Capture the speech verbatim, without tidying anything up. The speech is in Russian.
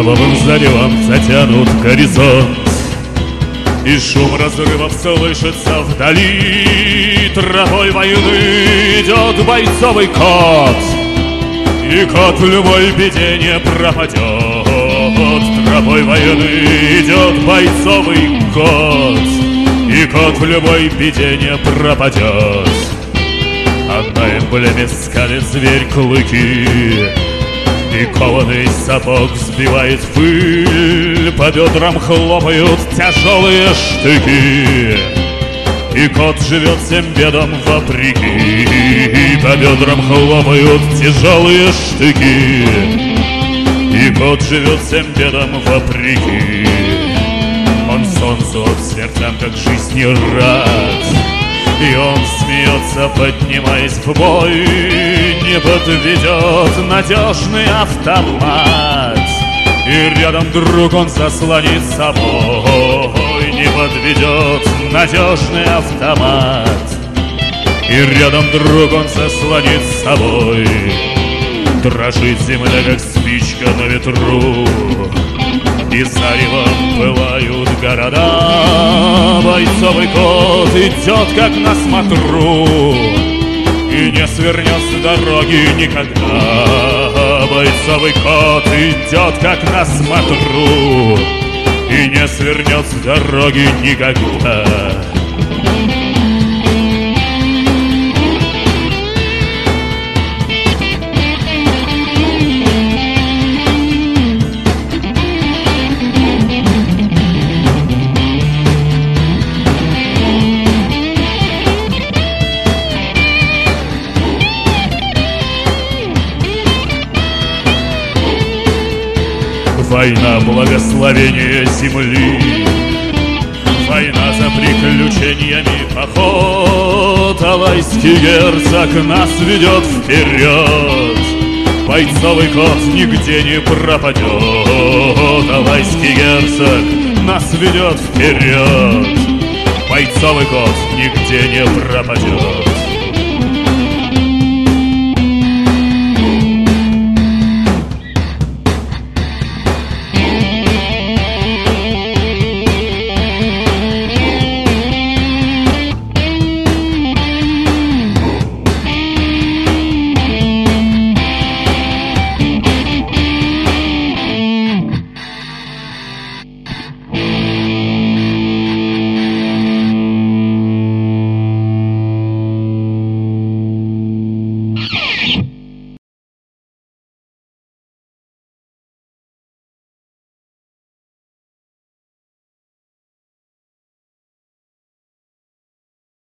кровавым заревом затянут горизонт, и шум разрывов слышится вдали. Тропой войны идет бойцовый кот, и кот в любой беде не пропадет. Тропой войны идет бойцовый кот, и кот в любой беде не пропадет. А на эмблеме скалит зверь клыки, и кованый сапог сбивает пыль. По бедрам хлопают тяжелые штыки, и кот живет всем бедам вопреки. По бедрам хлопают тяжелые штыки, и кот живет всем бедам вопреки. Он солнцу от смертям, как жизни рад, и он смеется, поднимаясь в бой. Не подведет надежный автомат, и рядом друг он заслонит собой. Не подведет надежный автомат, и рядом друг он заслонит собой. Дрожит земля, как спичка на ветру, и заревом пылают города. Бойцовый кот идет, как на смотру, и не свернет с дороги никогда. Бойцовый кот идет, как на смотру, и не свернет с дороги никогда. Война — благословение земли, война за приключениями поход. Алайский герцог нас ведет вперед, бойцовый кот нигде не пропадет. Алайский герцог нас ведет вперед, бойцовый кот нигде не пропадет.